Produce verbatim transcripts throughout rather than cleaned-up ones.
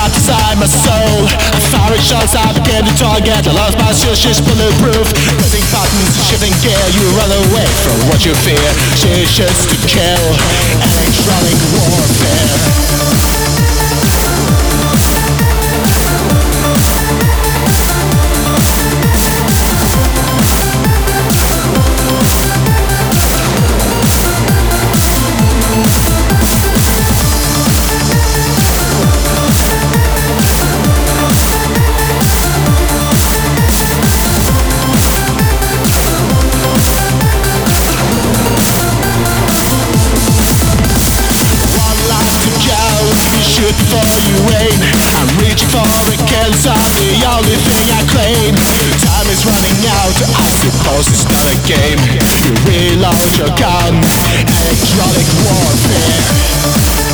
trapped inside my soul. I firing shots, I began to target. I lost my shield, she's bulletproof. Pressing buttons, shifting gear. You run away from what you fear. She's just to kill. Electronic warfare. Shoot before you aim. I'm reaching for a kill, so I'm the only thing I claim. Time is running out, I suppose it's not a game. You reload your gun, electronic warfare.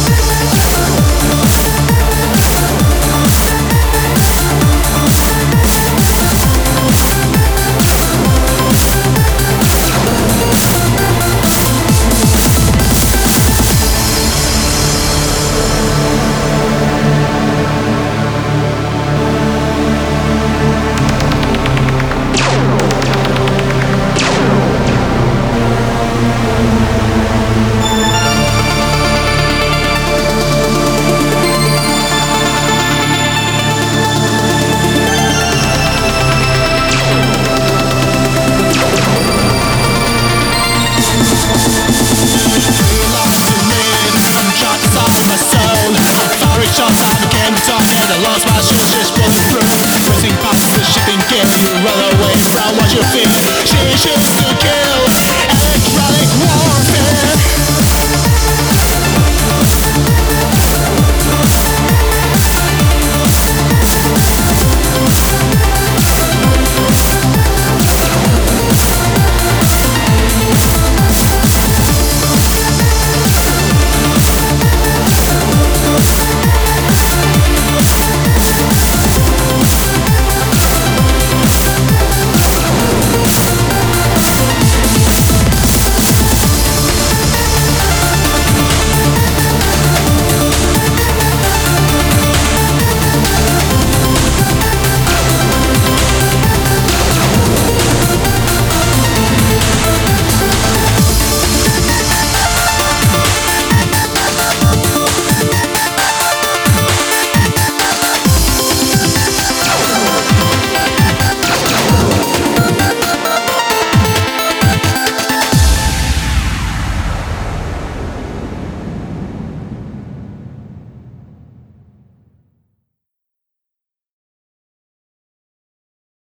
Shots, I became the target, I lost my shit.